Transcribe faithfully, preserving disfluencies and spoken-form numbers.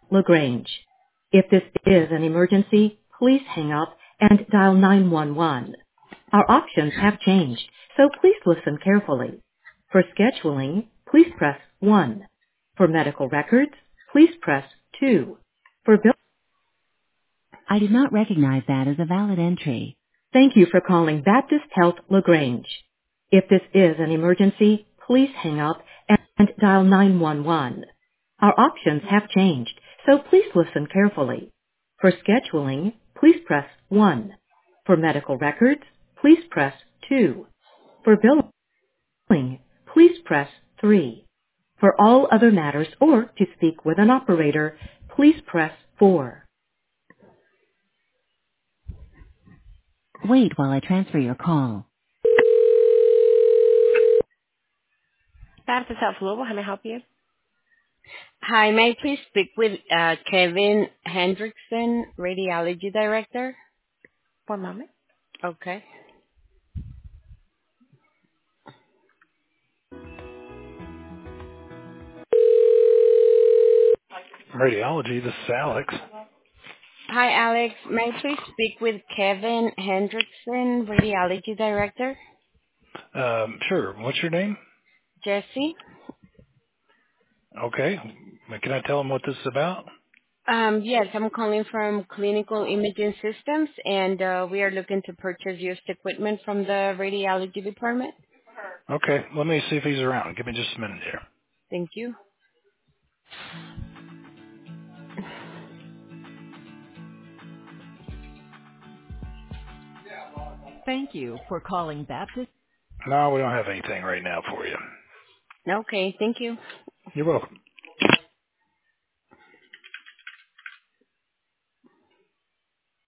LaGrange. If this is an emergency, please hang up and dial nine one one. Our options have changed, so please listen carefully. For scheduling, please press one. For medical records, please press two. For bill- I did not recognize that as a valid entry. Thank you for calling Baptist Health LaGrange. If this is an emergency, please hang up and, and dial nine one one. Our options have changed, so please listen carefully. For scheduling, please press one. For medical records, please press two. For billing, please press three. For all other matters or to speak with an operator, please press four. Wait while I transfer your call. Baptist Health Global, how may I help you? Hi, may I please speak with uh, Kevin Hendrickson, Radiology Director? One moment. Okay. Radiology, this is Alex. Hi, Alex. May I please speak with Kevin Hendrickson, Radiology Director? Um, sure. What's your name? Jesse? Okay. Can I tell him what this is about? Um, yes, I'm calling from Clinical Imaging Systems, and uh, we are looking to purchase used equipment from the radiology department. Okay. Let me see if he's around. Give me just a minute here. Thank you. Thank you for calling Baptist. No, we don't have anything right now for you. Okay, thank you. You're welcome.